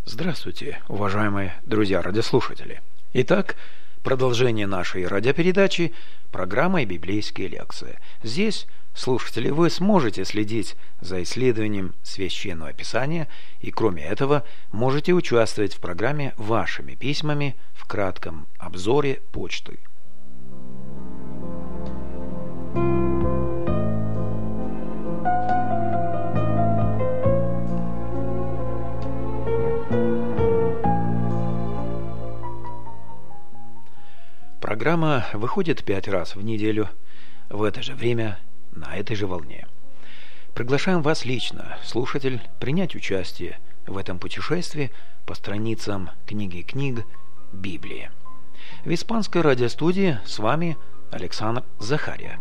Здравствуйте, уважаемые друзья-радиослушатели. Итак, продолжение нашей радиопередачи программой «Библейские лекции». Здесь, слушатели, вы сможете следить за исследованием Священного Писания и, кроме этого, можете участвовать в программе вашими письмами в кратком обзоре почты. Программа выходит 5 раз в неделю в это же время на этой же волне. Приглашаем вас лично, слушатель, принять участие в этом путешествии по страницам книги книг Библии. В испанской радиостудии с вами Александр Захария.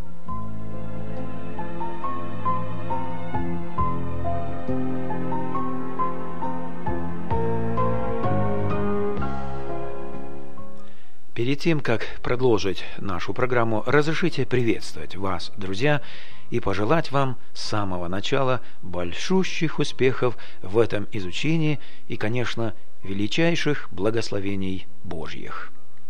Перед тем, как продолжить нашу программу, разрешите приветствовать вас, друзья, и пожелать вам с самого начала большущих успехов в этом изучении и, конечно, величайших благословений Божьих.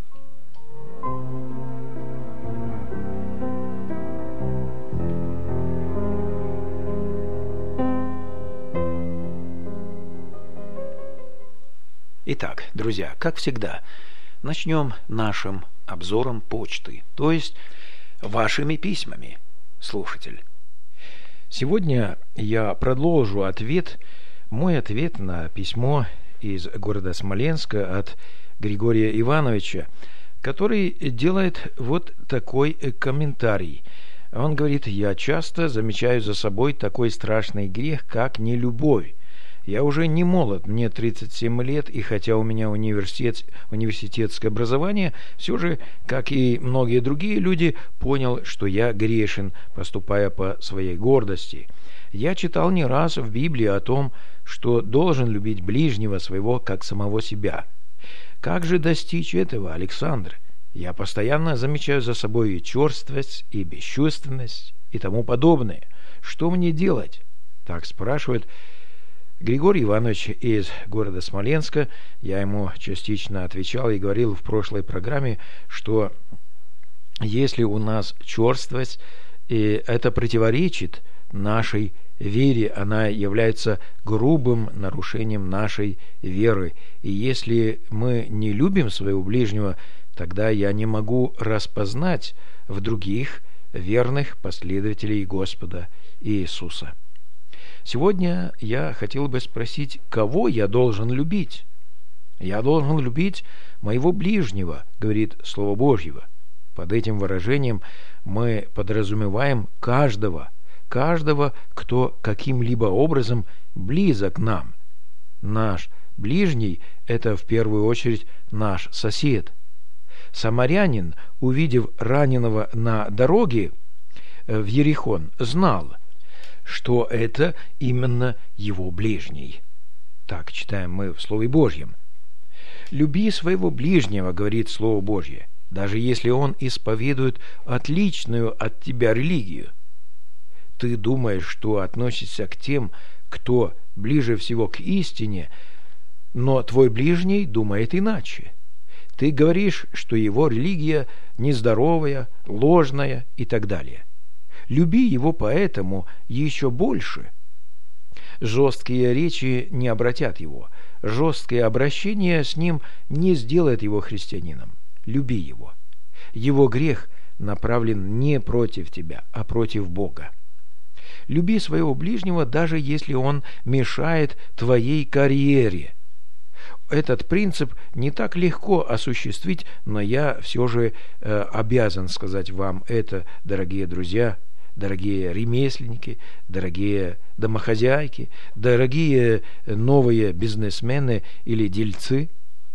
Итак, друзья, как всегда, начнем нашим обзором почты, то есть вашими письмами, слушатель. Сегодня я продолжу мой ответ на письмо из города Смоленска от Григория Ивановича, который делает вот такой комментарий. Он говорит: «Я часто замечаю за собой такой страшный грех, как нелюбовь. Я уже не молод, мне 37 лет, и хотя у меня университетское образование, все же, как и многие другие люди, понял, что я грешен, поступая по своей гордости. Я читал не раз в Библии о том, что должен любить ближнего своего, как самого себя. Как же достичь этого, Александр? Я постоянно замечаю за собой и черствость, и бесчувственность, и тому подобное. Что мне делать?» Так спрашивает Григорий Иванович из города Смоленска. Я ему частично отвечал и говорил в прошлой программе, что если у нас черствость, и это противоречит нашей вере, она является грубым нарушением нашей веры. И если мы не любим своего ближнего, тогда я не могу распознать в других верных последователей Господа Иисуса. Сегодня я хотел бы спросить, кого я должен любить? Я должен любить моего ближнего, говорит Слово Божье. Под этим выражением мы подразумеваем каждого, кто каким-либо образом близок к нам. Наш ближний – это в первую очередь наш сосед. Самарянин, увидев раненого на дороге в Ерихон, знал, что это именно его ближний. Так читаем мы в Слове Божьем. «Люби своего ближнего, — говорит Слово Божье, — даже если он исповедует отличную от тебя религию. Ты думаешь, что относишься к тем, кто ближе всего к истине, но твой ближний думает иначе. Ты говоришь, что его религия нездоровая, ложная и так далее. Люби его поэтому еще больше». Жесткие речи не обратят его. Жесткое обращение с ним не сделает его христианином. Люби его. Его грех направлен не против тебя, а против Бога. Люби своего ближнего, даже если он мешает твоей карьере. Этот принцип не так легко осуществить, но я все же обязан сказать вам это, дорогие друзья, дорогие ремесленники, дорогие домохозяйки, дорогие новые бизнесмены или дельцы.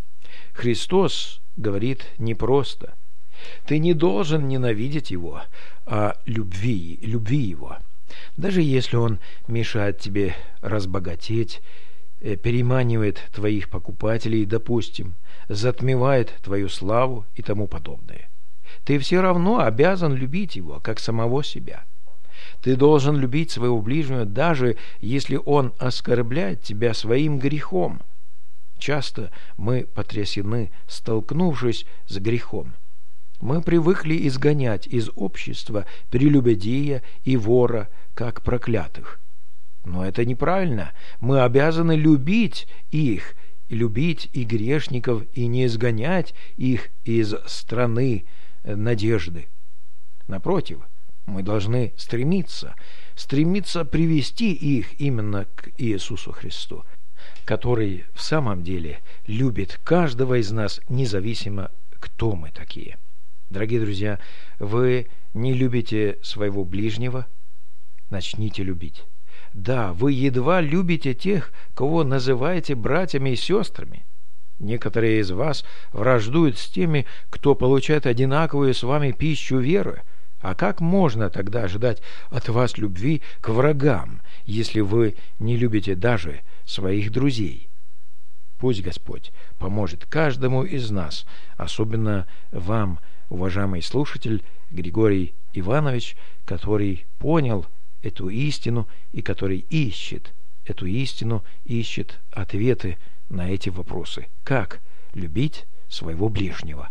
Христос говорит непросто: ты не должен ненавидеть его, а люби его. Даже если он мешает тебе разбогатеть, переманивает твоих покупателей, допустим, затмевает твою славу и тому подобное. Ты все равно обязан любить его, как самого себя. Ты должен любить своего ближнего, даже если он оскорбляет тебя своим грехом. Часто мы потрясены, столкнувшись с грехом. Мы привыкли изгонять из общества прелюбодея и вора, как проклятых. Но это неправильно. Мы обязаны любить их, любить и грешников, и не изгонять их из страны надежды. Напротив, мы должны стремиться привести их именно к Иисусу Христу, который в самом деле любит каждого из нас, независимо, кто мы такие. Дорогие друзья, вы не любите своего ближнего? Начните любить. Да, вы едва любите тех, кого называете братьями и сестрами. Некоторые из вас враждуют с теми, кто получает одинаковую с вами пищу веры. А как можно тогда ожидать от вас любви к врагам, если вы не любите даже своих друзей? Пусть Господь поможет каждому из нас, особенно вам, уважаемый слушатель Григорий Иванович, который понял эту истину и который ищет эту истину, ищет ответы на эти вопросы. Как любить своего ближнего?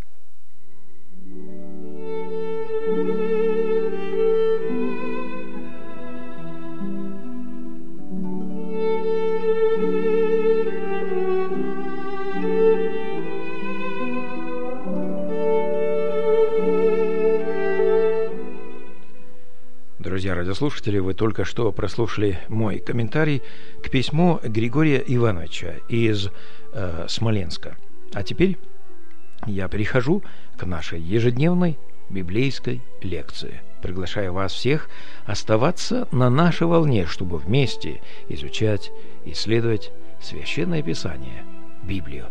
Друзья радиослушатели, вы только что прослушали мой комментарий к письму Григория Ивановича из Смоленска. А теперь я перехожу к нашей ежедневной библейской лекции. Приглашаю вас всех оставаться на нашей волне, чтобы вместе изучать, исследовать Священное Писание, Библию.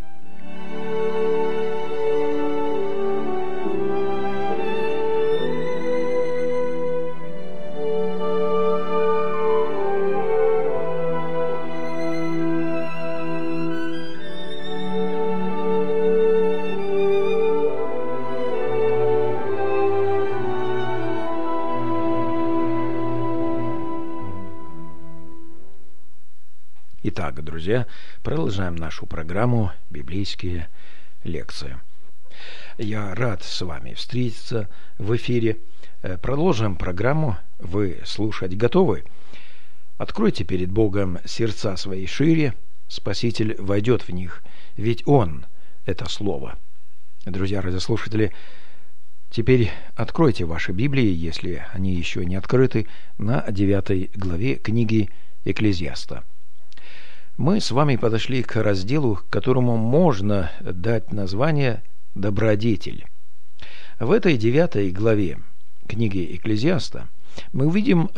Итак, друзья, продолжаем нашу программу «Библейские лекции». Я рад с вами встретиться в эфире. Продолжим программу. Вы слушать готовы? Откройте перед Богом сердца свои шире. Спаситель войдет в них, ведь Он – это Слово. Друзья радиослушатели, теперь откройте ваши Библии, если они еще не открыты, на 9 главе книги Экклезиаста. Мы с вами подошли к разделу, которому можно дать название «Добродетель». В этой 9 главе книги Экклезиаста мы увидим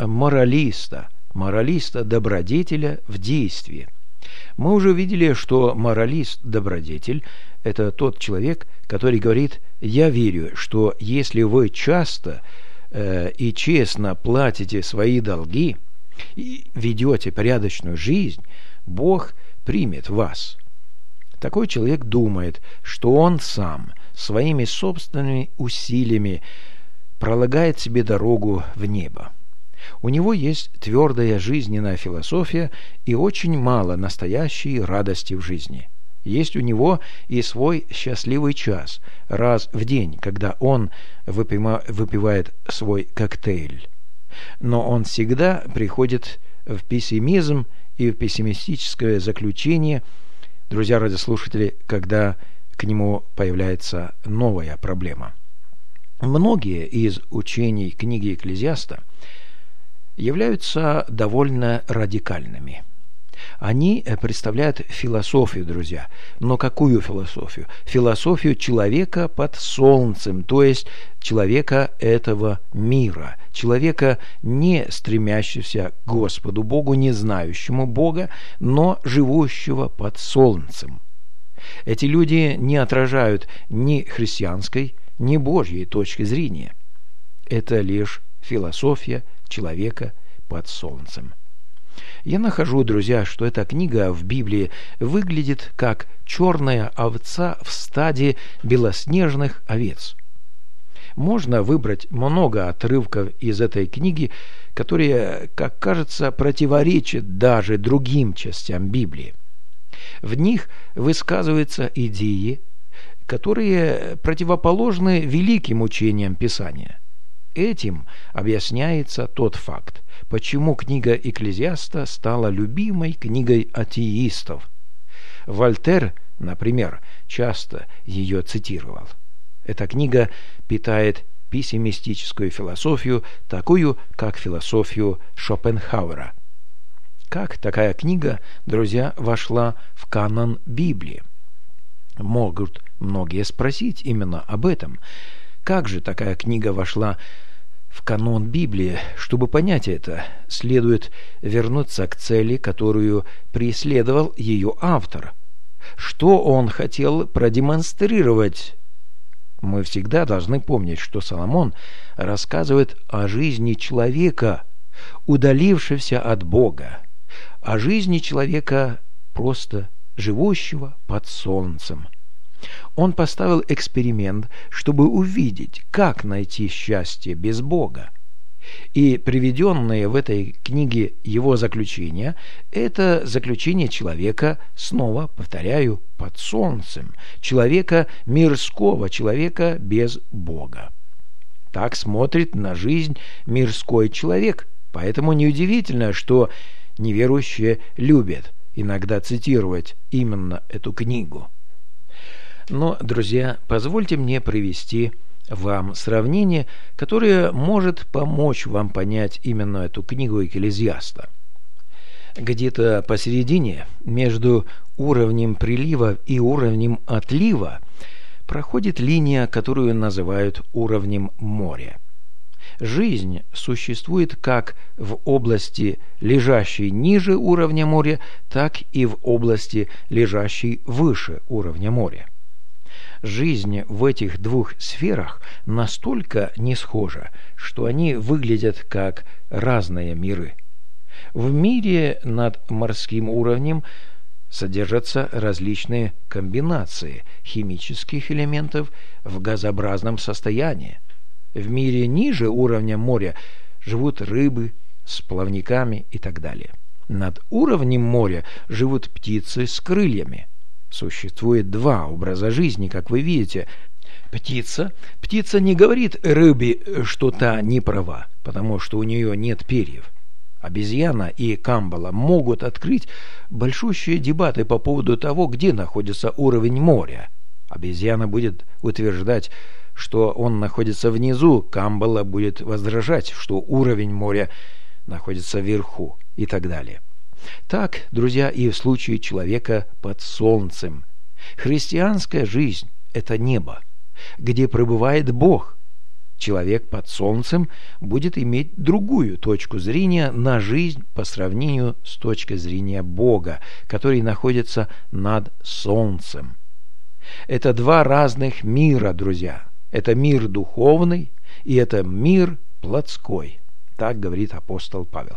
моралиста-добродетеля в действии. Мы уже видели, что моралист-добродетель – это тот человек, который говорит: «Я верю, что если вы часто и честно платите свои долги и ведете порядочную жизнь, Бог примет вас». Такой человек думает, что он сам своими собственными усилиями пролагает себе дорогу в небо. У него есть твердая жизненная философия и очень мало настоящей радости в жизни. Есть у него и свой счастливый час, раз в день, когда он выпивает свой коктейль. Но он всегда приходит в пессимизм и в пессимистическое заключение, друзья радиослушатели, когда к нему появляется новая проблема. Многие из учений книги Экклезиаста являются довольно радикальными. Они представляют философию, друзья. Но какую философию? Философию человека под солнцем, то есть человека этого мира, человека, не стремящегося к Господу Богу, не знающему Бога, но живущего под солнцем. Эти люди не отражают ни христианской, ни Божьей точки зрения. Это лишь философия человека под солнцем. Я нахожу, друзья, что эта книга в Библии выглядит как черная овца в стаде белоснежных овец. Можно выбрать много отрывков из этой книги, которые, как кажется, противоречат даже другим частям Библии. В них высказываются идеи, которые противоположны великим учениям Писания. Этим объясняется тот факт, почему книга Экклезиаста стала любимой книгой атеистов. Вольтер, например, часто ее цитировал. Эта книга питает пессимистическую философию, такую, как философию Шопенгауэра. Как такая книга, друзья, вошла в канон Библии? Могут многие спросить именно об этом. Как же такая книга вошла в канон Библии? Чтобы понять это, следует вернуться к цели, которую преследовал ее автор. Что он хотел продемонстрировать? Мы всегда должны помнить, что Соломон рассказывает о жизни человека, удалившегося от Бога, о жизни человека, просто живущего под солнцем. Он поставил эксперимент, чтобы увидеть, как найти счастье без Бога. И приведенное в этой книге его заключение – это заключение человека, снова повторяю, под солнцем, человека мирского, человека без Бога. Так смотрит на жизнь мирской человек, поэтому неудивительно, что неверующие любят иногда цитировать именно эту книгу. Но, друзья, позвольте мне привести вам сравнение, которое может помочь вам понять именно эту книгу Экклезиаста. Где-то посередине, между уровнем прилива и уровнем отлива, проходит линия, которую называют уровнем моря. Жизнь существует как в области, лежащей ниже уровня моря, так и в области, лежащей выше уровня моря. Жизнь в этих двух сферах настолько не схожа, что они выглядят как разные миры. В мире над морским уровнем содержатся различные комбинации химических элементов в газообразном состоянии. В мире ниже уровня моря живут рыбы с плавниками и так далее. Над уровнем моря живут птицы с крыльями. Существует два образа жизни, как вы видите. Птица не говорит рыбе, что та не права, потому что у нее нет перьев. Обезьяна и камбала могут открыть большущие дебаты по поводу того, где находится уровень моря. Обезьяна будет утверждать, что он находится внизу, камбала будет возражать, что уровень моря находится вверху и так далее. Так, друзья, и в случае человека под солнцем. Христианская жизнь – это небо, где пребывает Бог. Человек под солнцем будет иметь другую точку зрения на жизнь по сравнению с точкой зрения Бога, который находится над солнцем. Это два разных мира, друзья. Это мир духовный и это мир плотской. Так говорит апостол Павел.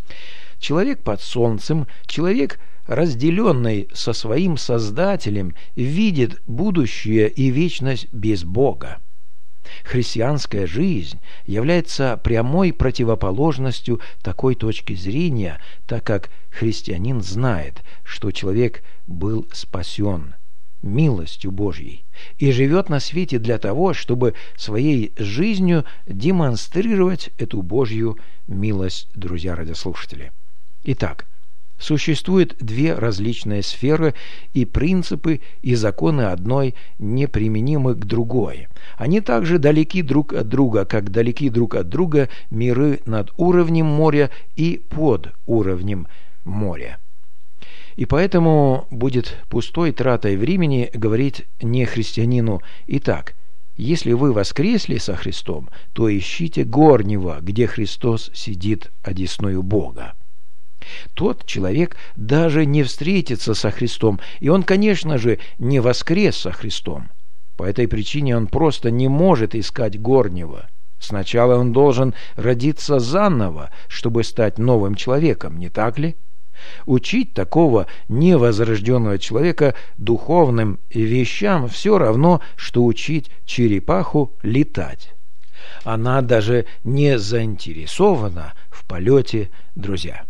Человек под солнцем, человек, разделенный со своим Создателем, видит будущее и вечность без Бога. Христианская жизнь является прямой противоположностью такой точки зрения, так как христианин знает, что человек был спасен милостью Божьей и живет на свете для того, чтобы своей жизнью демонстрировать эту Божью милость, друзья радиослушатели. Итак, существует две различные сферы, и принципы и законы одной неприменимы к другой. Они также далеки друг от друга, как далеки друг от друга миры над уровнем моря и под уровнем моря. И поэтому будет пустой тратой времени говорить не христианину: «Итак, если вы воскресли со Христом, то ищите горнего, где Христос сидит одесную Бога». Тот человек даже не встретится со Христом, и он, конечно же, не воскрес со Христом. По этой причине он просто не может искать горнего. Сначала он должен родиться заново, чтобы стать новым человеком, не так ли? Учить такого невозрожденного человека духовным вещам все равно, что учить черепаху летать. Она даже не заинтересована в полете, друзья.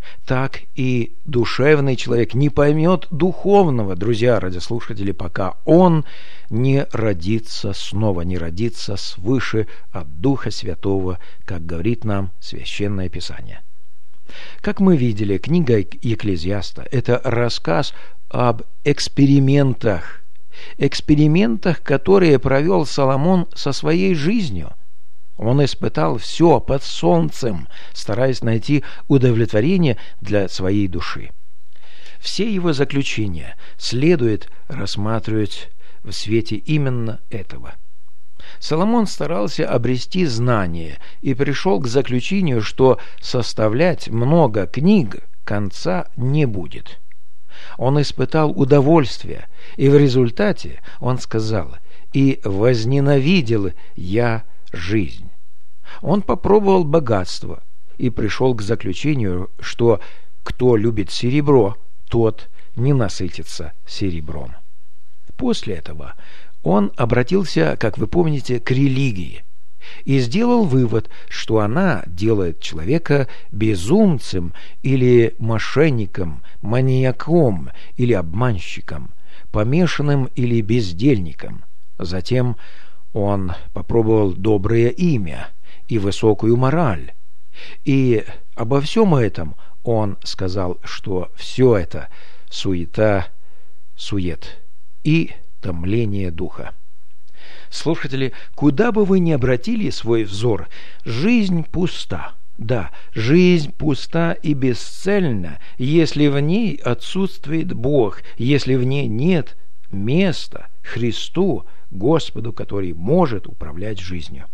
так и душевный человек не поймет духовного, друзья, радиослушатели, пока он не родится снова, не родится свыше от Духа Святого, как говорит нам Священное Писание. Как мы видели, книга Екклезиаста – это рассказ об экспериментах, которые провел Соломон со своей жизнью. Он испытал все под солнцем, стараясь найти удовлетворение для своей души. Все его заключения следует рассматривать в свете именно этого. Соломон старался обрести знание и пришел к заключению, что составлять много книг конца не будет. Он испытал удовольствие, и в результате он сказал: «И возненавидел я жизнь». Он попробовал богатство и пришел к заключению, что кто любит серебро, тот не насытится серебром. После этого он обратился, как вы помните, к религии и сделал вывод, что она делает человека безумцем или мошенником, маньяком или обманщиком, помешанным или бездельником. Затем он попробовал доброе имя и высокую мораль. И обо всем этом он сказал, что все это суета, сует и томление духа. Слушатели, куда бы вы ни обратили свой взор, жизнь пуста. Да, жизнь пуста и бесцельна, если в ней отсутствует Бог, если в ней нет места Христу, Господу, который может управлять жизнью.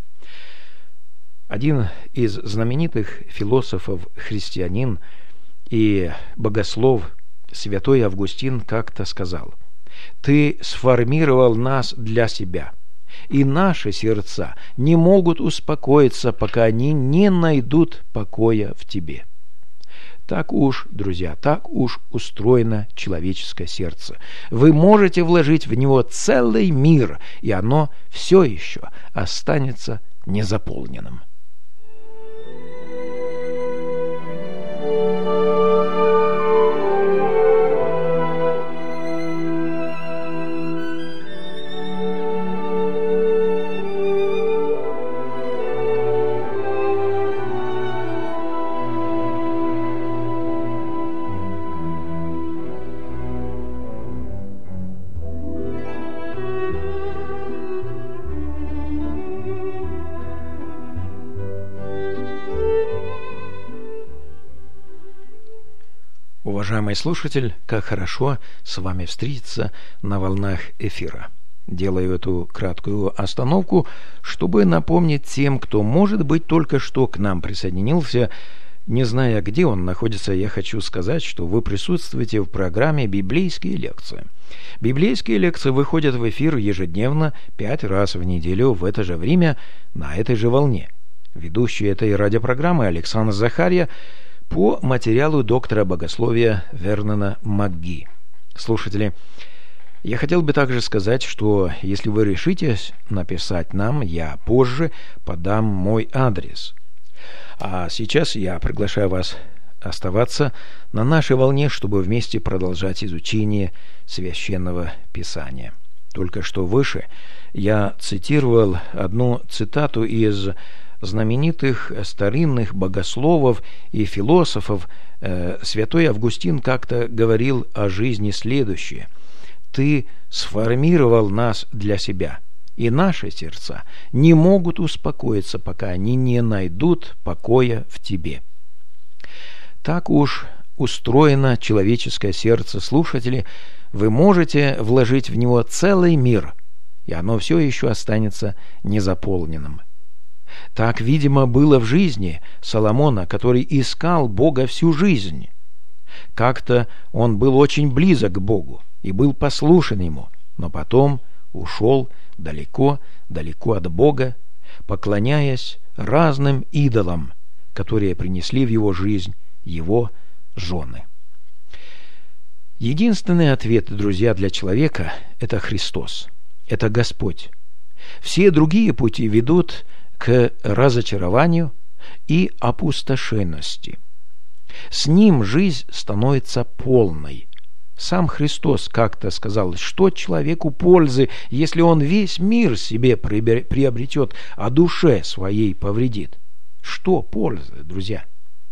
Один из знаменитых философов-христианин и богослов святой Августин как-то сказал: «Ты сформировал нас для себя, и наши сердца не могут успокоиться, пока они не найдут покоя в тебе». Так уж, друзья, так уж устроено человеческое сердце. Вы можете вложить в него целый мир, и оно все еще останется незаполненным. Уважаемый слушатель, как хорошо с вами встретиться на волнах эфира. Делаю эту краткую остановку, чтобы напомнить тем, кто, может быть, только что к нам присоединился, не зная, где он находится, я хочу сказать, что вы присутствуете в программе «Библейские лекции». Библейские лекции выходят в эфир ежедневно 5 раз в неделю в это же время на этой же волне. Ведущий этой радиопрограммы Александр Захарья по материалу доктора богословия Вернона МакГи. Слушатели, я хотел бы также сказать, что если вы решитесь написать нам, я позже подам мой адрес. А сейчас я приглашаю вас оставаться на нашей волне, чтобы вместе продолжать изучение Священного Писания. Только что выше я цитировал одну цитату из знаменитых старинных богословов и философов. Святой Августин как-то говорил о жизни следующее: «Ты сформировал нас для себя, и наши сердца не могут успокоиться, пока они не найдут покоя в тебе». Так уж устроено человеческое сердце, слушатели. Вы можете вложить в него целый мир, и оно все еще останется незаполненным. Так, видимо, было в жизни Соломона, который искал Бога всю жизнь. Как-то он был очень близок к Богу и был послушен Ему, но потом ушел далеко от Бога, поклоняясь разным идолам, которые принесли в его жизнь его жены. Единственный ответ, друзья, для человека – это Христос, это Господь. Все другие пути ведут к разочарованию и опустошенности. С Ним жизнь становится полной. Сам Христос как-то сказал, что человеку пользы, если он весь мир себе приобретет, а душе своей повредит? Что пользы, друзья?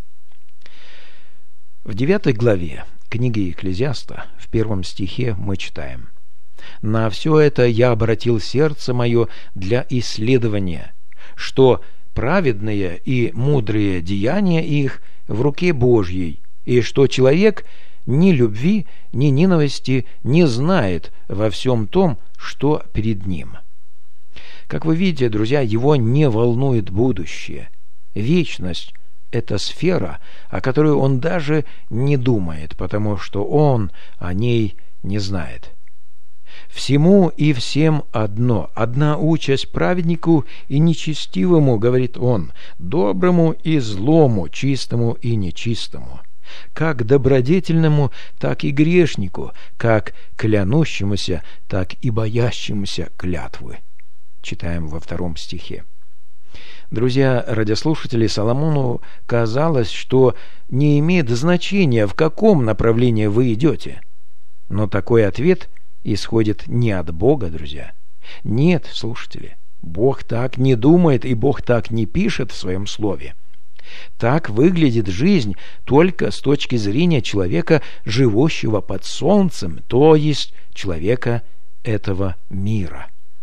В 9 главе книги Екклезиаста, в 1 стихе мы читаем: «На все это я обратил сердце мое для исследования, что праведные и мудрые деяния их в руке Божьей, и что человек ни любви, ни ненависти не знает во всем том, что перед ним». Как вы видите, друзья, его не волнует будущее. Вечность – это сфера, о которой он даже не думает, потому что он о ней не знает. «Всему и всем одна участь праведнику и нечестивому, — говорит он, — доброму и злому, чистому и нечистому, как добродетельному, так и грешнику, как клянущемуся, так и боящемуся клятвы». Читаем во 2 стихе. Друзья, радиослушатели, Соломону казалось, что не имеет значения, в каком направлении вы идете. Но такой ответ исходит не от Бога, друзья. Нет, слушатели, Бог так не думает, и Бог так не пишет в Своем Слове. Так выглядит жизнь только с точки зрения человека, живущего под солнцем, то есть человека этого мира.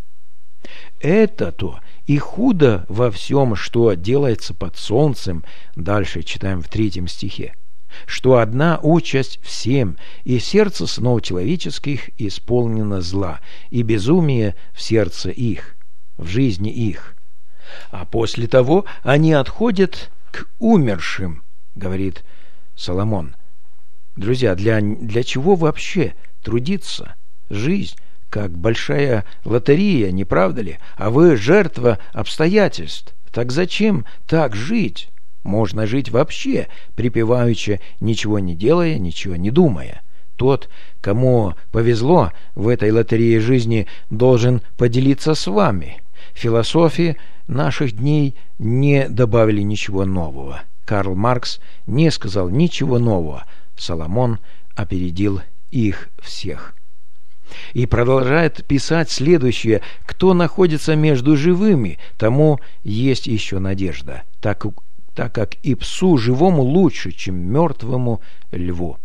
Это-то и худо во всем, что делается под солнцем, дальше читаем в 3 стихе, что одна участь всем, и сердце сынов человеческих исполнено зла, и безумие в сердце их, в жизни их. А после того они отходят к умершим, говорит Соломон. Друзья, для чего вообще трудиться? Жизнь как большая лотерея, не правда ли? А вы жертва обстоятельств. Так зачем так жить? Можно жить вообще, припеваючи, ничего не делая, ничего не думая. Тот, кому повезло в этой лотерее жизни, должен поделиться с вами. Философии наших дней не добавили ничего нового. Карл Маркс не сказал ничего нового. Соломон опередил их всех. И продолжает писать следующее: «Кто находится между живыми, тому есть еще надежда, так как и псу живому лучше, чем мертвому льву».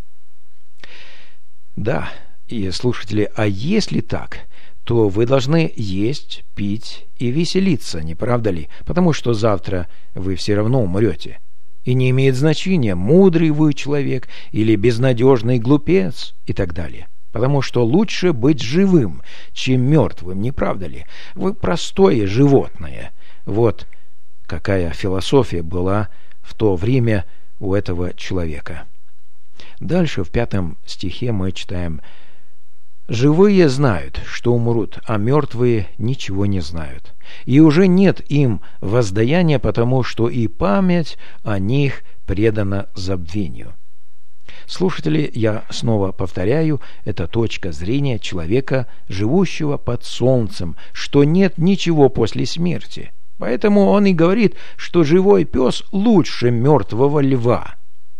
Да, и слушатели, а если так, то вы должны есть, пить и веселиться, не правда ли? Потому что завтра вы все равно умрете. И не имеет значения, мудрый вы человек или безнадежный глупец и так далее. Потому что лучше быть живым, чем мертвым, не правда ли? Вы простое животное. Вот какая философия была в то время у этого человека. Дальше в 5 стихе мы читаем: «Живые знают, что умрут, а мертвые ничего не знают. И уже нет им воздаяния, потому что и память о них предана забвению». Слушатели, я снова повторяю, это точка зрения человека, живущего под солнцем, что нет ничего после смерти. Поэтому он и говорит, что живой пес лучше мертвого льва.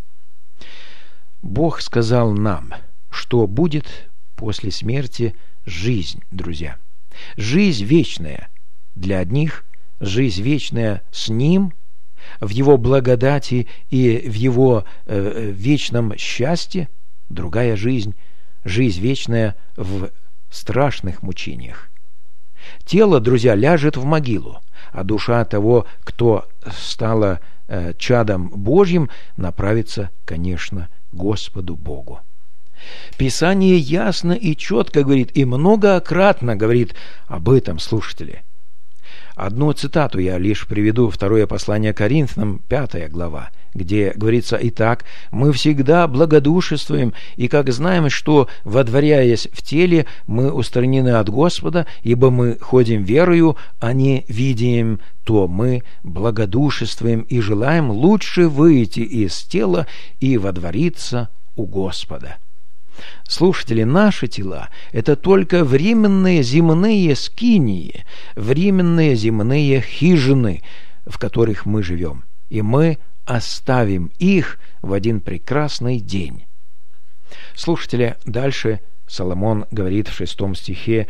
Бог сказал нам, что будет после смерти жизнь, друзья. Жизнь вечная. Для одних жизнь вечная с Ним, в Его благодати и в Его вечном счастье. Другая жизнь, жизнь вечная в страшных мучениях. Тело, друзья, ляжет в могилу, а душа того, кто стала чадом Божьим, направится, конечно, к Господу Богу. Писание ясно и четко говорит, и многократно говорит об этом, слушатели. Одну цитату я лишь приведу, 2 послание Коринфянам, 5 глава, где говорится: «Итак, мы всегда благодушествуем, и как знаем, что, водворяясь в теле, мы устранены от Господа, ибо мы ходим верою, а не видим, то мы благодушествуем и желаем лучше выйти из тела и водвориться у Господа». Слушатели, наши тела – это только временные земные скинии, временные земные хижины, в которых мы живем. И мы оставим их в один прекрасный день. Слушатели, дальше Соломон говорит в 6 стихе: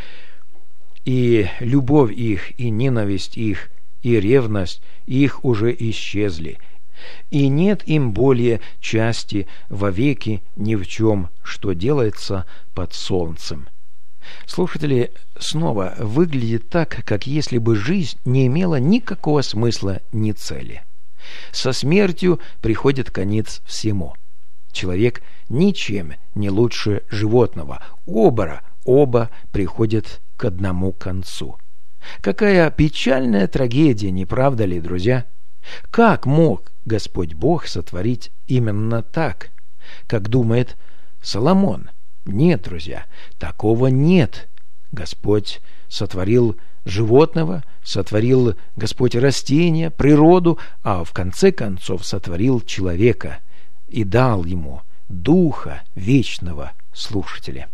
«И любовь их, и ненависть их, и ревность их уже исчезли, и нет им более части вовеки ни в чем, что делается под солнцем». Слушатели, снова выглядит так, как если бы жизнь не имела никакого смысла ни цели. Со смертью приходит конец всему. Человек ничем не лучше животного. Оба приходят к одному концу. Какая печальная трагедия, не правда ли, друзья? Как мог Господь Бог сотворить именно так, как думает Соломон? Нет, друзья, такого нет. Господь сотворил животного, сотворил Господь растения, природу, а в конце концов сотворил человека и дал ему Духа Вечного. Слушатели,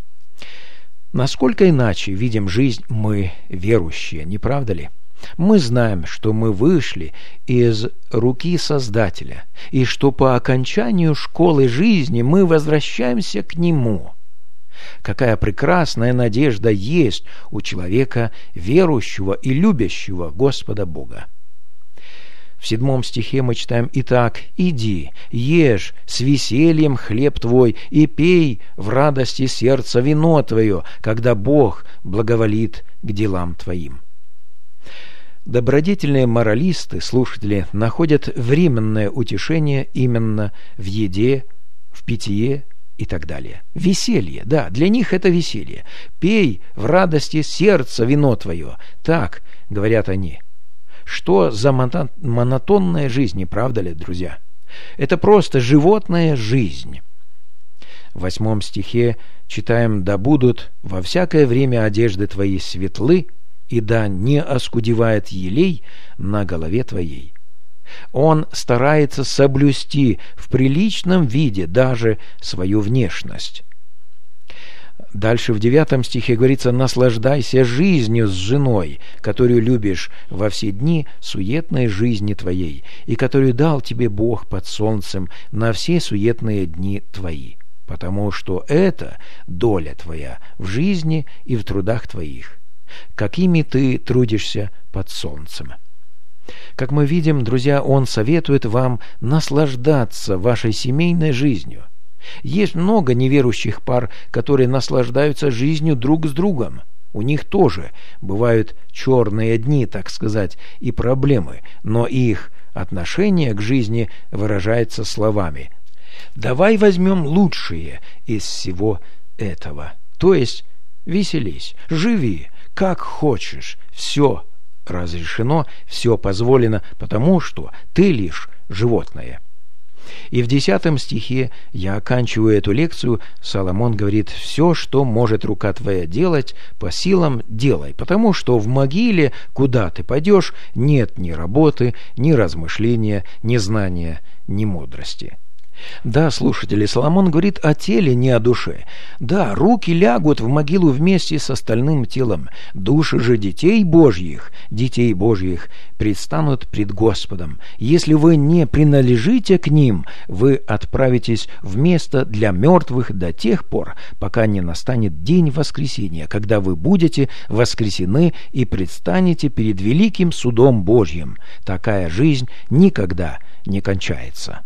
насколько иначе видим жизнь мы, верующие, не правда ли? Мы знаем, что мы вышли из руки Создателя, и что по окончанию школы жизни мы возвращаемся к Нему. Какая прекрасная надежда есть у человека, верующего и любящего Господа Бога. В 7 стихе мы читаем: «Итак, иди, ешь с весельем хлеб твой, и пей в радости сердца вино твое, когда Бог благоволит к делам твоим». Добродетельные моралисты, слушатели, находят временное утешение именно в еде, в питье и так далее. Веселье, да, для них это веселье. «Пей в радости сердца вино твое». Так говорят они. Что за монотонная жизнь, не правда ли, друзья? Это просто животная жизнь. В 8 стихе читаем: «Да будут во всякое время одежды твои светлы, и да не оскудевает елей на голове твоей». Он старается соблюсти в приличном виде даже свою внешность. Дальше в 9 стихе говорится: «Наслаждайся жизнью с женой, которую любишь во все дни суетной жизни твоей, и которую дал тебе Бог под солнцем на все суетные дни твои, потому что это доля твоя в жизни и в трудах твоих, какими ты трудишься под солнцем». Как мы видим, друзья, он советует вам наслаждаться вашей семейной жизнью. Есть много неверующих пар, которые наслаждаются жизнью друг с другом. У них тоже бывают черные дни, так сказать, и проблемы, но их отношение к жизни выражается словами: «Давай возьмем лучшее из всего этого». То есть веселись, живи, как хочешь, все разрешено, все позволено, потому что ты лишь животное. И в 10 стихе, я оканчиваю эту лекцию, Соломон говорит: «Все, что может рука твоя делать, по силам делай, потому что в могиле, куда ты пойдешь, нет ни работы, ни размышления, ни знания, ни мудрости». Да, слушатели, Соломон говорит о теле, не о душе. Да, руки лягут в могилу вместе с остальным телом. Души же детей Божьих предстанут пред Господом. Если вы не принадлежите к ним, вы отправитесь в место для мертвых до тех пор, пока не настанет день воскресения, когда вы будете воскресены и предстанете перед великим судом Божьим. Такая жизнь никогда не кончается.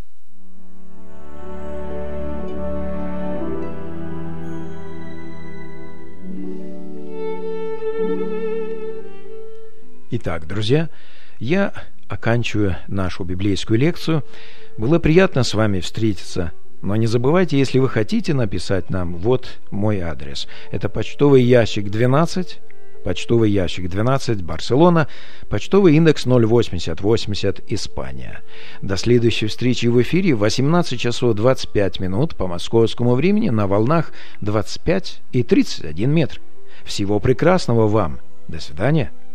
Итак, друзья, я оканчиваю нашу библейскую лекцию. Было приятно с вами встретиться, но не забывайте, если вы хотите написать нам, вот мой адрес. Это почтовый ящик 12, Барселона, почтовый индекс 08080, Испания. До следующей встречи в эфире в 18 часов 25 минут по московскому времени на волнах 25 и 31 метр. Всего прекрасного вам. До свидания.